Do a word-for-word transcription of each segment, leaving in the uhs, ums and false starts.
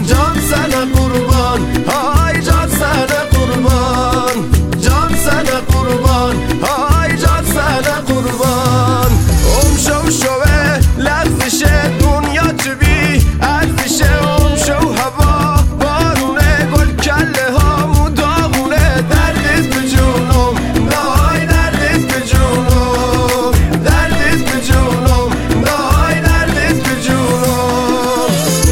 جان سنه قربان، های جان سنه قربان، جان سنه قربان، های جان سنه قربان. ام شو شوه لغزشه دنیا تو بی ارزشه، ام شو هوا بارونه گل کله هامو داغونه. دردت به جونم دای دردت به جونم، دردت به جونم دای دردت به جونم.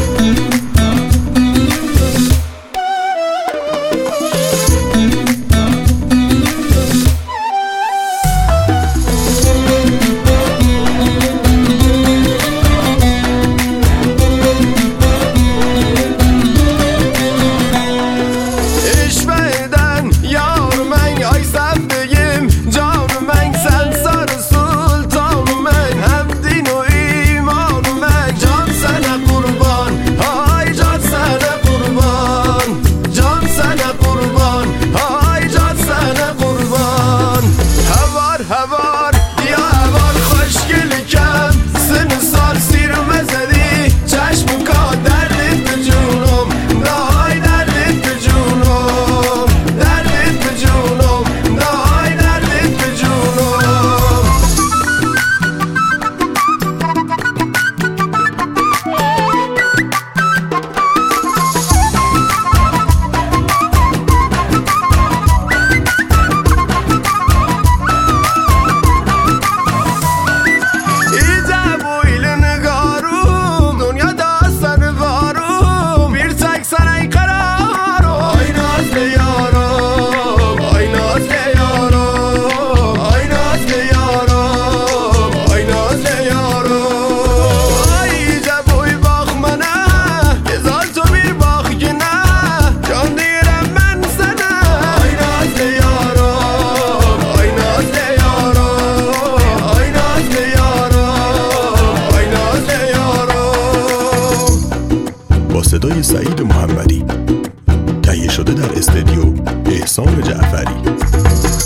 هوار یا هوار خوشگل کم سن سال سیر مزدی چشم کا دردت به جونم دای دردت به جونم، دردت به جونم دای دردت به جونم. صدای سعید محمدی تهیه شده در استودیو احسان جعفری.